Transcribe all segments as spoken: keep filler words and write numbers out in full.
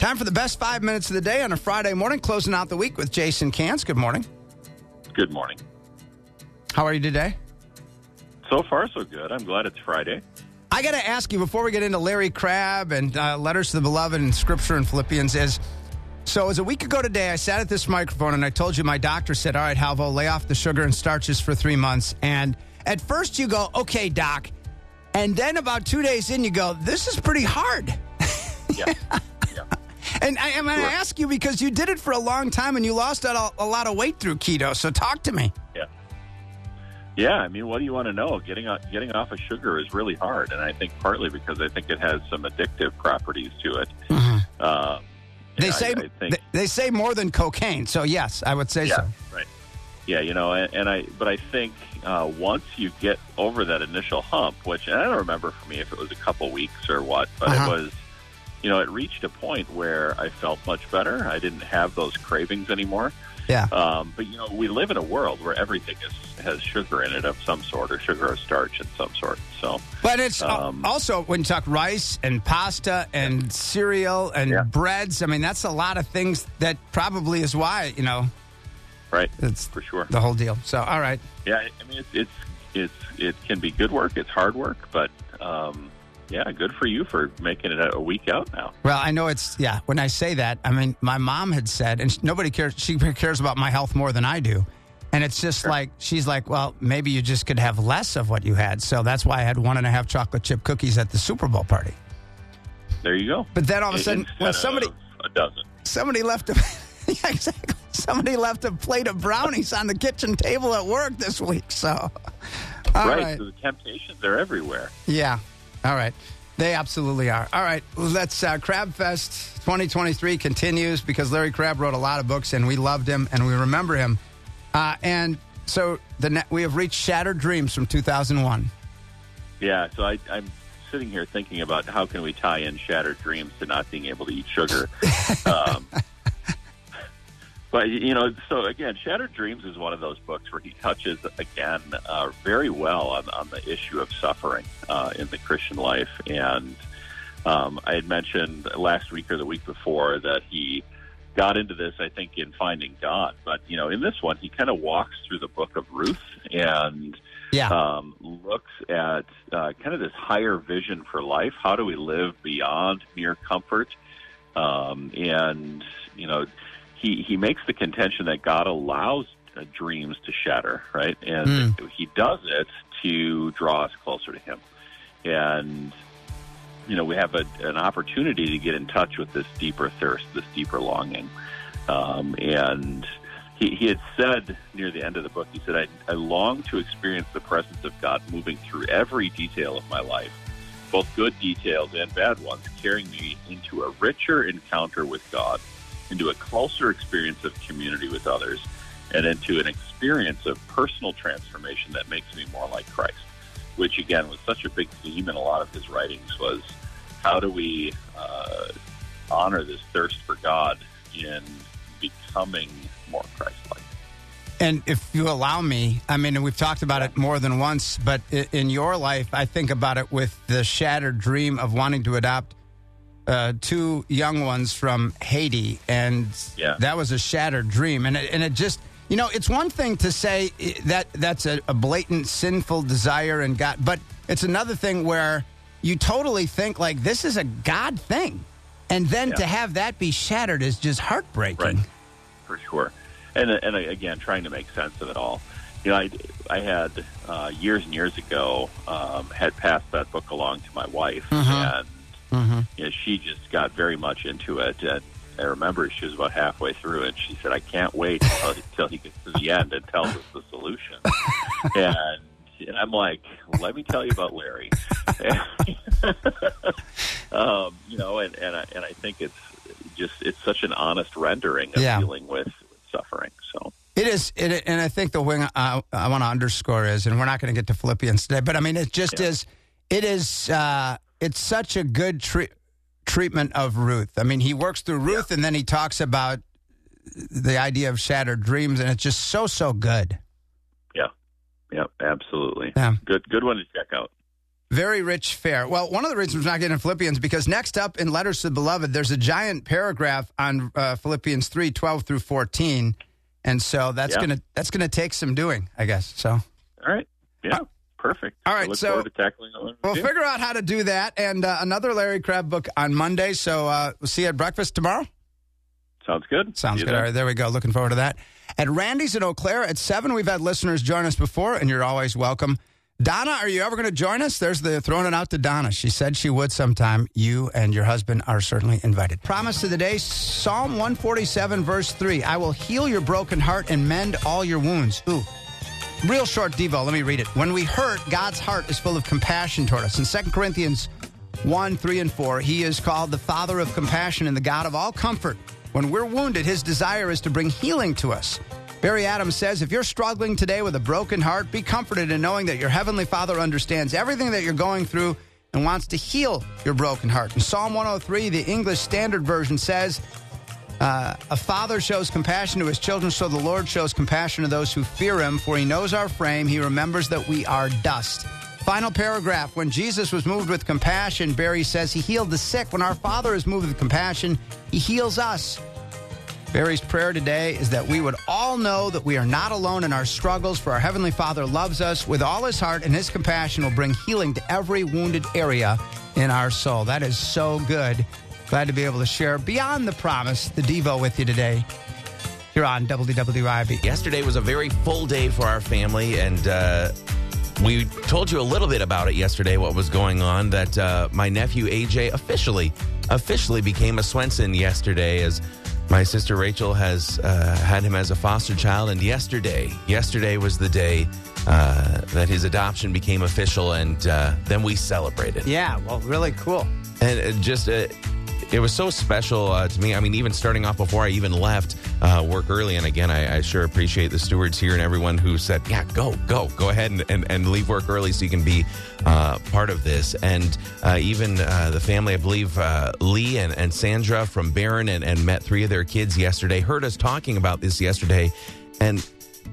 Time for the best five minutes of the day on a Friday morning, closing out the week with Jason Cantz. Good morning. Good morning. How are you today? So far, so good. I'm glad it's Friday. I got to ask you, before we get into Larry Crabb and uh, Letters to the Beloved and Scripture in Philippians, is, so it was a week ago today, I sat at this microphone and I told you my doctor said, all right, Halvo, lay off the sugar and starches for three months. And at first you go, okay, doc. And then about two days in, you go, this is pretty hard. Yeah. yeah. And I, I'm going to Sure. ask you because you did it for a long time and you lost a, a lot of weight through keto. So talk to me. Yeah. Yeah, I mean, what do you want to know? Getting off, getting off of sugar is really hard, and I think partly because I think it has some addictive properties to it. Mm-hmm. Uh, They I- say I think, they, they say more than cocaine. So yes, I would say yeah, so. right. Yeah, you know, and, and I, but I think uh, once you get over that initial hump, which and I don't remember for me if it was a couple weeks or what, but Uh-huh. it was, you know, it reached a point where I felt much better. I didn't have those cravings anymore. Yeah. Um, but, you know, we live in a world where everything is, has sugar in it of some sort, or sugar or starch in some sort. So, But it's al- Um, also, when you talk rice and pasta and cereal and Yeah. breads, I mean, that's a lot of things that probably is why, you know, right, it's for sure. the whole deal. So, all right. Yeah, I mean, it's, it's, it's, it can be good work. It's hard work, but, um, yeah, good for you for making it a week out now. Well, I know it's, yeah, when I say that, I mean, my mom had said, and nobody cares, she cares about my health more than I do. And it's just Sure. like, she's like, well, maybe you just could have less of what you had. So that's why I had one and a half chocolate chip cookies at the Super Bowl party. There you go. But then all of a sudden, Instead when somebody, of a dozen. somebody left a, yeah, exactly. Somebody left a plate of brownies on the kitchen table at work this week. So, all right, right. so the temptations are everywhere. Yeah. All right. They absolutely are. All right. Let's, uh, Crab Fest twenty twenty-three continues because Larry Crabb wrote a lot of books and we loved him and we remember him. Uh, and so the ne- we have reached Shattered Dreams from two thousand one. Yeah, so I, I'm sitting here thinking about how can we tie in Shattered Dreams to not being able to eat sugar. um, but, you know, so again, Shattered Dreams is one of those books where he touches, again, uh, very well on, on the issue of suffering uh, in the Christian life. And um, I had mentioned last week or the week before that he got into this, I think, in Finding God. But, you know, in this one, he kind of walks through the book of Ruth and Yeah. um, looks at uh, kind of this higher vision for life. How do we live beyond mere comfort? Um, and, you know, he, he makes the contention that God allows uh, dreams to shatter, right? And Mm. he does it to draw us closer to him. And, you know, we have a, an opportunity to get in touch with this deeper thirst, this deeper longing. Um, and he, he had said near the end of the book, he said, I, I long to experience the presence of God moving through every detail of my life, both good details and bad ones, carrying me into a richer encounter with God, into a closer experience of community with others, and into an experience of personal transformation that makes me more like Christ, which, again, was such a big theme in a lot of his writings, was how do we uh, honor this thirst for God in becoming more Christ-like. And if you allow me, I mean, we've talked about it more than once, but i- in your life, I think about it with the shattered dream of wanting to adopt uh, two young ones from Haiti. And Yeah. that was a shattered dream. And it, and it just, you know, it's one thing to say i- that that's a, a blatant sinful desire and God, but it's another thing where you totally think like this is a God thing. And then Yeah. to have that be shattered is just heartbreaking. Right. For sure. And, and again, trying to make sense of it all. You know, I, I had, uh, years and years ago, um, had passed that book along to my wife, Mhm. and Mm-hmm. you know, she just got very much into it. And I remember she was about halfway through it. She said, I can't wait until, until he gets to the end and tells us the solution. and, and I'm like, let me tell you about Larry. um, you know, and, and, I, and I think it's just, it's such an honest rendering of Yeah. dealing with suffering. So It is, it, and I think the wing I, I want to underscore is, and we're not going to get to Philippians today, but I mean, it just Yeah. is, it is, uh, it's such a good tre- treatment of Ruth. I mean, he works through Ruth, and then he talks about the idea of shattered dreams, and it's just so, so good. yeah, yeah, absolutely. Yeah. Good, good one to check out. Very rich fare. Well, one of the reasons we're not getting Philippians, because next up in Letters to the Beloved, there's a giant paragraph on uh, Philippians three, twelve through fourteen. And so that's Yeah. going to that's gonna take some doing, I guess. So, All right. Yeah. Perfect. All I right, look so forward to tackling that one. we'll with you. figure out how to do that. And uh, another Larry Crabb book on Monday. So uh, we'll see you at breakfast tomorrow. Sounds good. Sounds See you good. then. All right, there we go. Looking forward to that. At Randy's in Eau Claire at seven, we've had listeners join us before, and you're always welcome. Donna, are you ever going to join us? There's the throwing it out to Donna. She said she would sometime. You and your husband are certainly invited. Promise of the day, Psalm one forty-seven, verse three. I will heal your broken heart and mend all your wounds. Ooh. Real short Devo. Let me read it. When we hurt, God's heart is full of compassion toward us. In Second Corinthians one, three, and four, he is called the Father of compassion and the God of all comfort. When we're wounded, his desire is to bring healing to us. Barry Adams says, if you're struggling today with a broken heart, be comforted in knowing that your Heavenly Father understands everything that you're going through and wants to heal your broken heart. In Psalm one oh three, the English Standard Version says, uh, a father shows compassion to his children, so the Lord shows compassion to those who fear him, for he knows our frame. He remembers that we are dust. Final paragraph. When Jesus was moved with compassion, Barry says he healed the sick. When our Father is moved with compassion, he heals us. Barry's prayer today is that we would all know that we are not alone in our struggles, for our Heavenly Father loves us with all his heart, and his compassion will bring healing to every wounded area in our soul. That is so good. Glad to be able to share Beyond the Promise, the Devo, with you today. You're on W W I B. Yesterday was a very full day for our family, and uh, we told you a little bit about it yesterday, what was going on, that uh, my nephew A J officially, officially became a Swenson yesterday, as my sister Rachel has uh, had him as a foster child, and yesterday, yesterday was the day uh, that his adoption became official, and uh, then we celebrated. Yeah, well, really cool. And it just, uh, it was so special uh, to me. I mean, even starting off before I even left uh, work early, and again, I, I sure appreciate the stewards here and everyone who said, yeah, go, go, go ahead and, and, and leave work early so you can be uh, part of this. And uh, even uh, the family, I believe, uh, Lee and, and Sandra from Barron, and, and met three of their kids yesterday, heard us talking about this yesterday, and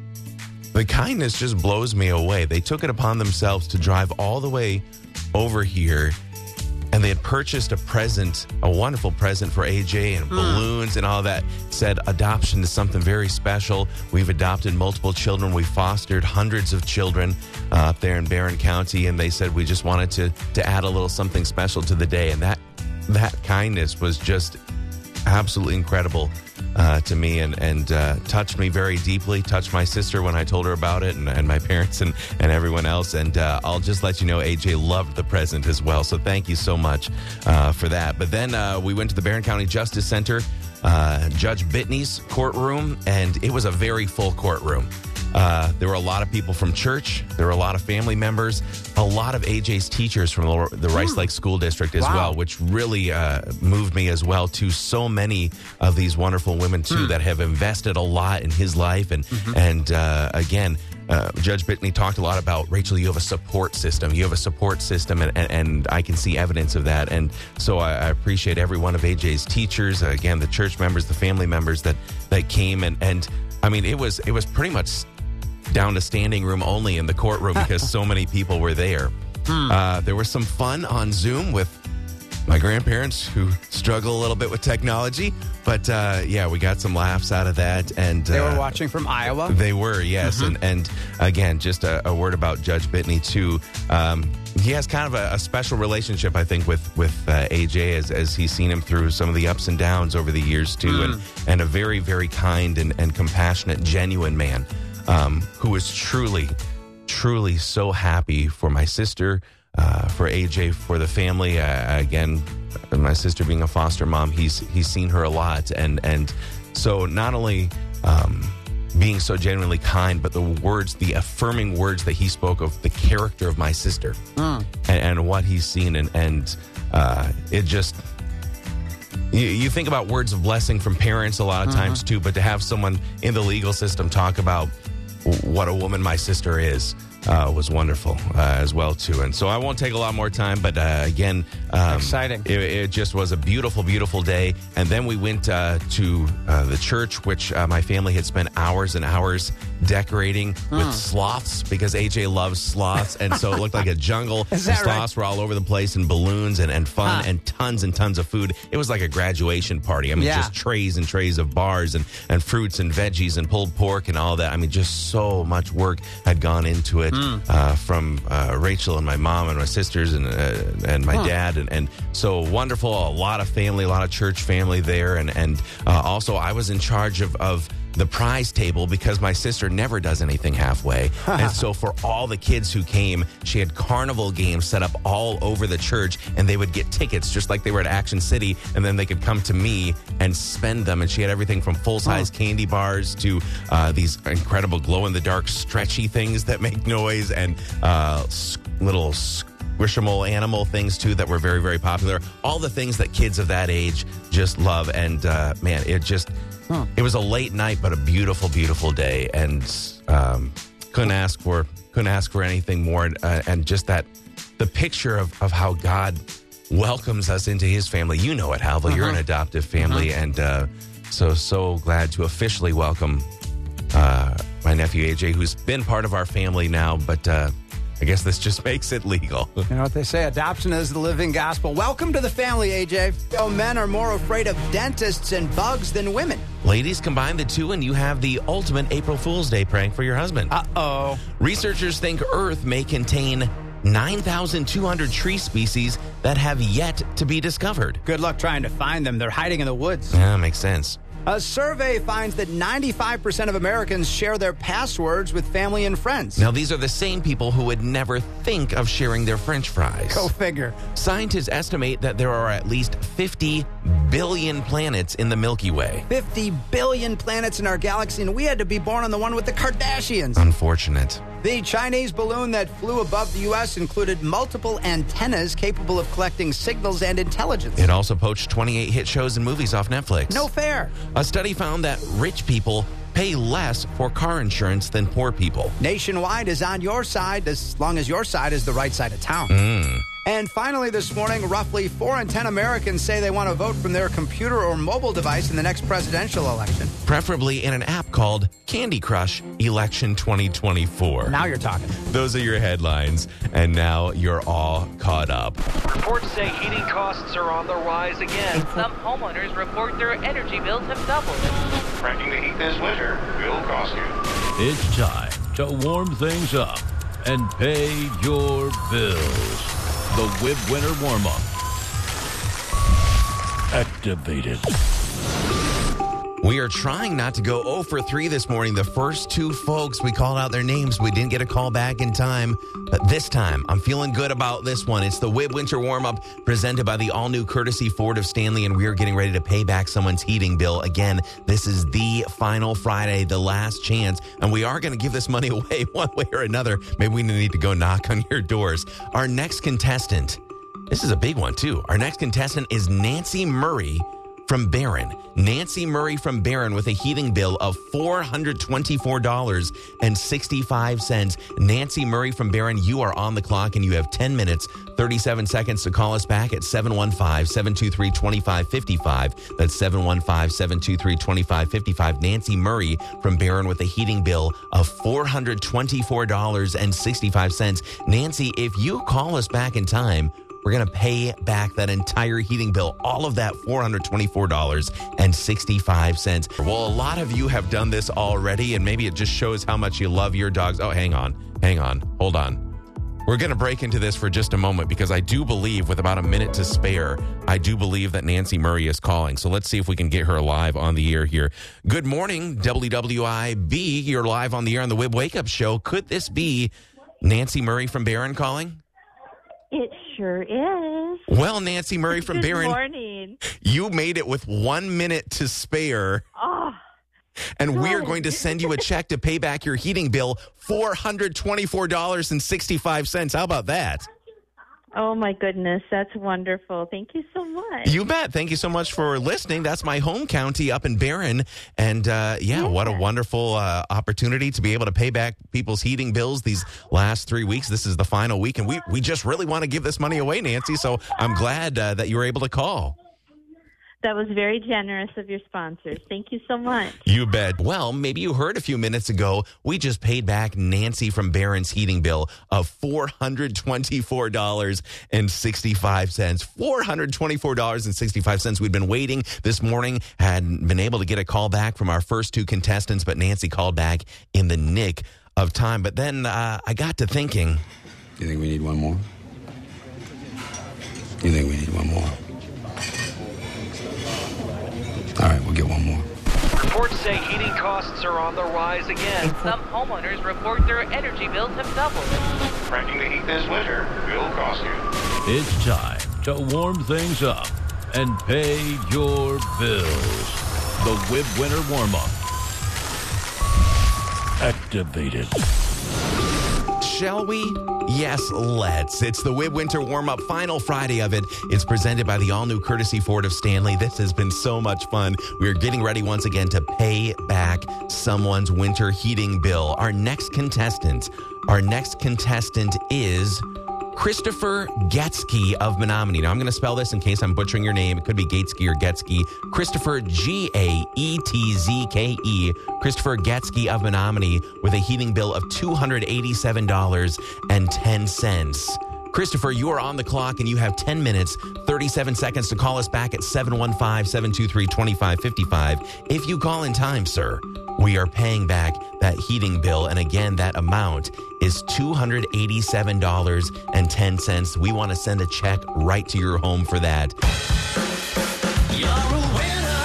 the kindness just blows me away. They took it upon themselves to drive all the way over here, and they had purchased a present, a wonderful present for A J, and balloons and all that. Said adoption is something very special. We've adopted multiple children. We fostered hundreds of children uh, up there in Barron County, and they said we just wanted to to add a little something special to the day. And that that kindness was just absolutely incredible uh, to me, and, and uh, touched me very deeply, touched my sister when I told her about it, and, and my parents and, and everyone else. And uh, I'll just let you know, A J loved the present as well. So thank you so much uh, for that. But then uh, we went to the Barron County Justice Center, uh, Judge Bitney's courtroom, and it was a very full courtroom. Uh, there were a lot of people from church. There were a lot of family members, a lot of A J's teachers from the, the Rice Lake School District as Wow. well, which really uh, moved me as well, to so many of these wonderful women, too, Mm. that have invested a lot in his life. And, Mm-hmm. and uh, again, uh, Judge Bitney talked a lot about, Rachel, you have a support system. You have a support system, and, and, and I can see evidence of that. And so I, I appreciate every one of A J's teachers, uh, again, the church members, the family members that, that came. And, and I mean, it was it was pretty much down to standing room only in the courtroom because so many people were there. Hmm. Uh, there was some fun on Zoom with my grandparents who struggle a little bit with technology. But uh, yeah, we got some laughs out of that. And They uh, were watching from Iowa. They were, yes. Mm-hmm. And, and again, just a, a word about Judge Bitney, too. Um, he has kind of a, a special relationship, I think, with, with uh, A J, as, as he's seen him through some of the ups and downs over the years, too. Mm. And, and a very, very kind and, and compassionate, genuine man. Um, who was truly, truly so happy for my sister, uh, for A J, for the family. Uh, again, my sister being a foster mom, he's he's seen her a lot, and and so not only um, being so genuinely kind, but the words, the affirming words that he spoke of the character of my sister Mm. and, and what he's seen, and and uh, it just. You, you think about words of blessing from parents a lot of Mm-hmm. times too, but to have someone in the legal system talk about what a woman my sister is uh, was wonderful uh, as well too. And so I won't take a lot more time, but uh, again, um, Exciting. It, it just was a beautiful, beautiful day. And then we went uh, to uh, the church, which uh, my family had spent hours and hours decorating with sloths because A J loves sloths. And so it looked like a jungle. Is The that right? sloths were all over the place and balloons and, and fun Huh. and tons and tons of food. It was like a graduation party. I mean, Yeah. just trays and trays of bars and, and fruits and veggies and pulled pork and all that. I mean, just so much work had gone into it uh, from uh, Rachel and my mom and my sisters and uh, and my Huh. dad. And, and so wonderful. A lot of family, a lot of church family there. And, and uh, also, I was in charge of, of the prize table because my sister never does anything halfway. And so for all the kids who came, she had carnival games set up all over the church, and they would get tickets just like they were at Action City, and then they could come to me and spend them. And she had everything from full-size candy bars to uh, these incredible glow-in-the-dark stretchy things that make noise and uh, s- little squishable animal things too that were very, very popular. All the things that kids of that age just love. And uh, man, it just... Huh. It was a late night, but a beautiful, beautiful day, and um, couldn't ask for couldn't ask for anything more. Uh, and just that, the picture of, of how God welcomes us into His family. You know it, Halva. Uh-huh. You're an adoptive family, uh-huh. and uh, so so glad to officially welcome uh, my nephew A J, who's been part of our family now, but. Uh, I guess this just makes it legal. You know what they say, adoption is the living gospel. Welcome to the family, A J. So men are more afraid of dentists and bugs than women. Ladies, combine the two and you have the ultimate April Fool's Day prank for your husband. Uh-oh. Researchers think Earth may contain nine thousand two hundred tree species that have yet to be discovered. Good luck trying to find them. They're hiding in the woods. Yeah, makes sense. A survey finds that ninety-five percent of Americans share their passwords with family and friends. Now, these are the same people who would never think of sharing their French fries. Go figure. Scientists estimate that there are at least fifty billion planets in the Milky Way. fifty billion planets in our galaxy, and we had to be born on the one with the Kardashians. Unfortunate. The Chinese balloon that flew above the U S included multiple antennas capable of collecting signals and intelligence. It also poached twenty-eight hit shows and movies off Netflix. No fair. A study found that rich people pay less for car insurance than poor people. Nationwide is on your side as long as your side is the right side of town. Mm. And finally this morning, roughly four in ten Americans say they want to vote from their computer or mobile device in the next presidential election. Preferably in an app called Candy Crush Election twenty twenty-four. Now you're talking. Those are your headlines, and now you're all caught up. Reports say heating costs are on the rise again. Some homeowners report their energy bills have doubled. Pranking the heat this winter will cost you. It's time to warm things up and pay your bills. The Wib Winter Warm-Up. Activated. We are trying not to go zero for three this morning. The first two folks, we called out their names. We didn't get a call back in time. But this time, I'm feeling good about this one. It's the Wib Winter Warm-Up presented by the all-new courtesy Ford of Stanley, and we are getting ready to pay back someone's heating bill. Again, this is the final Friday, the last chance, and we are going to give this money away one way or another. Maybe we need to go knock on your doors. Our next contestant, this is a big one, too. Our next contestant is Nancy Murray from Barron. Nancy Murray from Barron with a heating bill of four hundred twenty-four dollars and sixty-five cents. Nancy Murray from Barron, you are on the clock and you have ten minutes, thirty-seven seconds to call us back at seven one five, seven two three, two five five five. That's seven one five, seven two three, two five five five. Nancy Murray from Barron with a heating bill of four hundred twenty-four dollars and sixty-five cents. Nancy, if you call us back in time, we're going to pay back that entire heating bill, all of that four hundred twenty-four dollars and sixty-five cents. Well, a lot of you have done this already, and maybe it just shows how much you love your dogs. Oh, hang on. Hang on. Hold on. We're going to break into this for just a moment because I do believe, with about a minute to spare, I do believe that Nancy Murray is calling. So let's see if we can get her live on the air here. Good morning, W W I B. You're live on the air on the Wib Wake Up Show. Could this be Nancy Murray from Barron calling? It sure is. Well, Nancy Murray from Good Barron, morning. you made it with one minute to spare, Oh, and we are good. going to send you a check to pay back your heating bill, four hundred twenty-four dollars and sixty-five cents. How about that? oh my goodness. That's wonderful. Thank you so much. You bet. Thank you so much for listening. That's my home county up in Barron. And uh, yeah, Yeah. what a wonderful uh, opportunity to be able to pay back people's heating bills these last three weeks. This is the final week, and we, we just really want to give this money away, Nancy. So I'm glad uh, that you were able to call. That was very generous of your sponsors. Thank you so much. You bet. Well, maybe you heard a few minutes ago, we just paid back Nancy from Barron's heating bill of four hundred twenty-four dollars and sixty-five cents. four hundred twenty-four dollars and sixty-five cents. We'd been waiting this morning, hadn't been able to get a call back from our first two contestants, but Nancy called back in the nick of time. But then uh, I got to thinking. You think we need one more? You think we need one more? All right, we'll get one more. Reports say heating costs are on the rise again. Some homeowners report their energy bills have doubled. Cranking the heat this winter will cost you. It's time to warm things up and pay your bills. The Wib Winter Warm-Up. Activated. Shall we? Yes, let's. It's the Wib Winter Warm-Up, final Friday of it. It's presented by the all-new Courtesy Ford of Stanley. This has been so much fun. We're getting ready once again to pay back someone's winter heating bill. Our next contestant, our next contestant is Christopher Gaetzke of Menominee. Now, I'm going to spell this in case I'm butchering your name. It could be Gaetzke or Gaetzke. Christopher, G A E T Z K E. Christopher Gaetzke of Menominee with a heating bill of two hundred eighty-seven dollars and ten cents. Christopher, you are on the clock and you have ten minutes, thirty-seven seconds to call us back at seven one five, seven two three, two five five five. If you call in time, sir, we are paying back that heating bill. And again, that amount is two hundred eighty-seven dollars and ten cents. We want to send a check right to your home for that. You're a winner.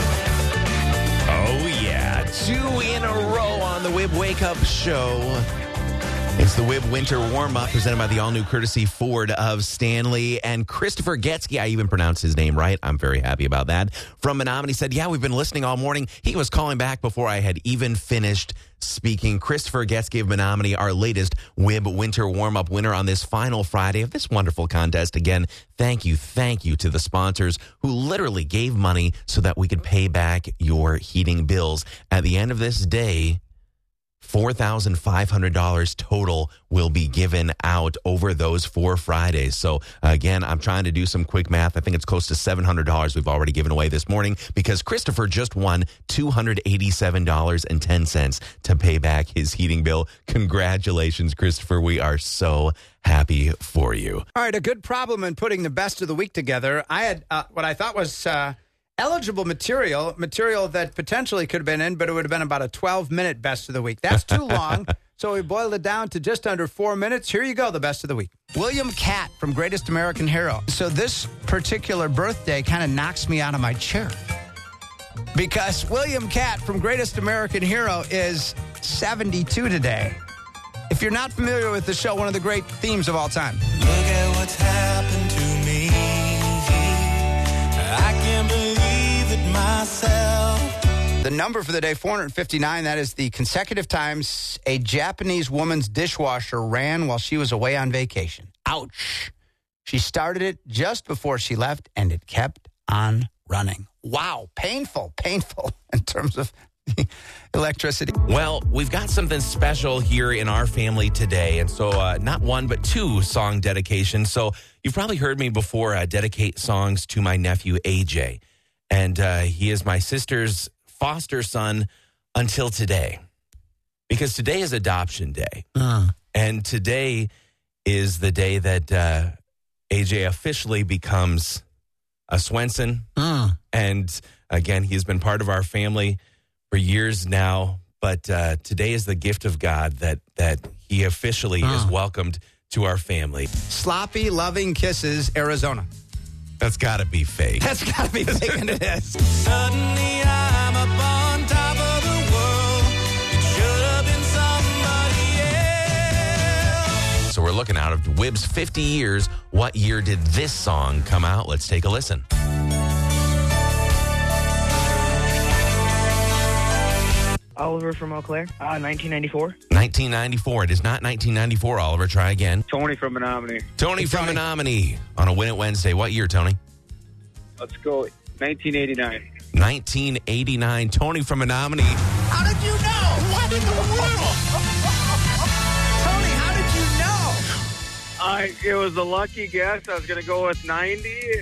Oh, yeah. Two in a row on the Wib Wake Up Show. It's the Wib Winter Warm-Up presented by the all-new Courtesy Ford of Stanley. And Christopher Gaetzke, I even pronounced his name right. I'm very happy about that. From Menominee said, yeah, we've been listening all morning. He was calling back before I had even finished speaking. Christopher Gaetzke of Menominee, our latest Wib Winter Warm-Up winner on this final Friday of this wonderful contest. Again, thank you, thank you to the sponsors who literally gave money so that we could pay back your heating bills. At the end of this day, four thousand five hundred dollars total will be given out over those four Fridays. So, again, I'm trying to do some quick math. I think it's close to seven hundred dollars we've already given away this morning because Christopher just won two hundred eighty-seven dollars and ten cents to pay back his heating bill. Congratulations, Christopher. We are so happy for you. All right, a good problem in putting the best of the week together. I had uh, what I thought was uh, eligible material, material that potentially could have been in, but it would have been about a twelve-minute best of the week. That's too long, so we boiled it down to just under four minutes. Here you go, the best of the week. William Catt from Greatest American Hero. So this particular birthday kind of knocks me out of my chair because William Catt from Greatest American Hero is seventy-two today. If you're not familiar with the show, one of the great themes of all time. Look at what's happened to me. I can't believe it myself. The number for the day, four hundred fifty-nine. That is the consecutive times a Japanese woman's dishwasher ran while she was away on vacation. Ouch. She started it just before she left, and it kept on running. Wow. Painful, painful in terms of electricity. Well, we've got something special here in our family today. And so uh, not one, but two song dedications. So you've probably heard me before uh, dedicate songs to my nephew, A J. And uh, he is my sister's foster son until today. Because today is adoption day. Uh. And today is the day that uh, A J officially becomes a Swenson. Uh. And again, he's been part of our family for years now, but uh, today is the gift of God that that he officially uh. is welcomed to our family. Sloppy, loving kisses, Arizona. That's got to be fake. That's got to be fake, and it is. Suddenly I'm up on top of the world. It should have been somebody else. So we're looking out of Wib's fifty years. What year did this song come out? Let's take a listen. Oliver from Eau Claire, uh, nineteen ninety-four. nineteen ninety-four. It is not nineteen ninety-four, Oliver. Try again. Tony from Menominee. Tony from Menominee on a Win It Wednesday. What year, Tony? Let's go nineteen eighty-nine. nineteen eighty-nine. Tony from Menominee. How did you know? What in the world? Tony, how did you know? I, it was a lucky guess. I was going to go with ninety,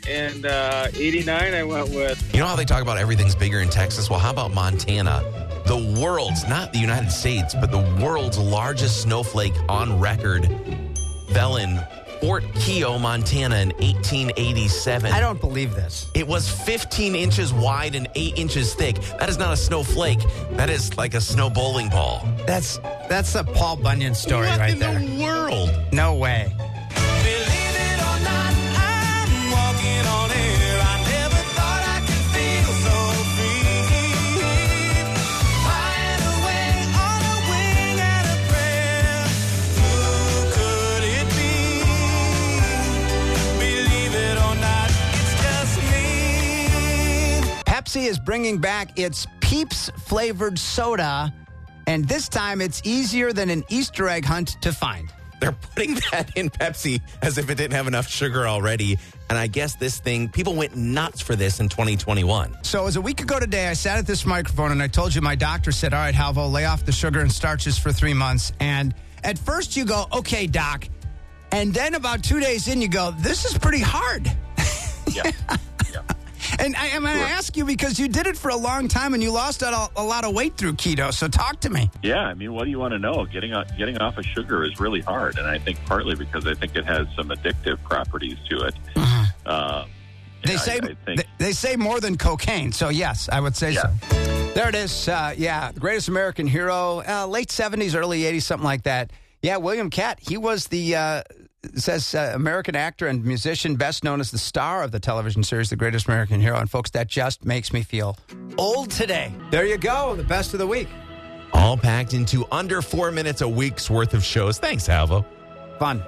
and uh, eighty-nine I went with. You know how they talk about everything's bigger in Texas? Well, how about Montana? The world's, not the United States, but the world's largest snowflake on record fell in Fort Keogh, Montana in eighteen eighty-seven. I don't believe this. It was fifteen inches wide and eight inches thick. That is not a snowflake. That is like a snow bowling ball. That's that's a Paul Bunyan story what right in there. the world? No way. Believe it or not, I'm walking on air. I never thought I could feel so free. Flying away on a wing and a prayer. Who could it be? Believe it or not, it's just me. Pepsi is bringing back its Peeps flavored soda, and this time it's easier than an Easter egg hunt to find. They're putting that in Pepsi as if it didn't have enough sugar already. And I guess this thing, people went nuts for this in twenty twenty-one. So it was a week ago today, I sat at this microphone and I told you my doctor said, all right, Halvo, lay off the sugar and starches for three months. And at first you go, okay, doc. And then about two days in, you go, this is pretty hard. Yeah. And I, I'm going to ask you because you did it for a long time and you lost a, a lot of weight through keto. So talk to me. Yeah, I mean, what do you want to know? Getting on, getting off of sugar is really hard, and I think partly because I think it has some addictive properties to it. Uh-huh. Uh, They say I, I think, they, they say more than cocaine. So yes, I would say Yeah. so. There it is. Uh, yeah, the greatest American hero, uh, late seventies, early eighties, something like that. Yeah, William Catt. He was the uh, says uh, American actor and musician, best known as the star of the television series The Greatest American Hero. And folks, that just makes me feel old today. There you go, the best of the week. All packed into under four minutes a week's worth of shows. Thanks, Halvo. Fun.